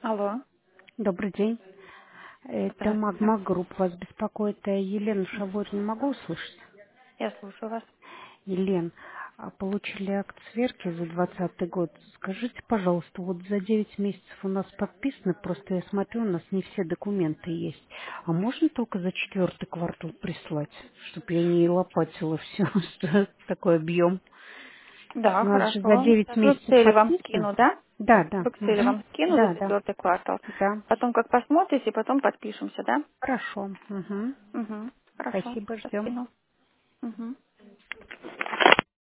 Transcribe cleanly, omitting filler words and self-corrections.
Алло, Добрый день. Это здравствуйте. Магма Групп. Вас беспокоит Елена Шаворина. Могу услышать? Я слушаю вас. Елен, получили акт сверки за 2020 год. Скажите, пожалуйста, вот за 9 месяцев у нас подписано, просто я смотрю, у нас не все документы есть. А можно только за четвертый квартал прислать, чтобы я не лопатила все, что такой объем? Да, У нас же за хорошо. 9 Сейчас в месяцев Excel вам подписано? скину, да? Да, да. В Excel Мгм. вам скину за Да, да. четвертый квартал. Да. Потом как посмотрите, потом подпишемся, да? Хорошо. Мгм. Угу. Хорошо. Спасибо, Сейчас ждем. скину. Угу.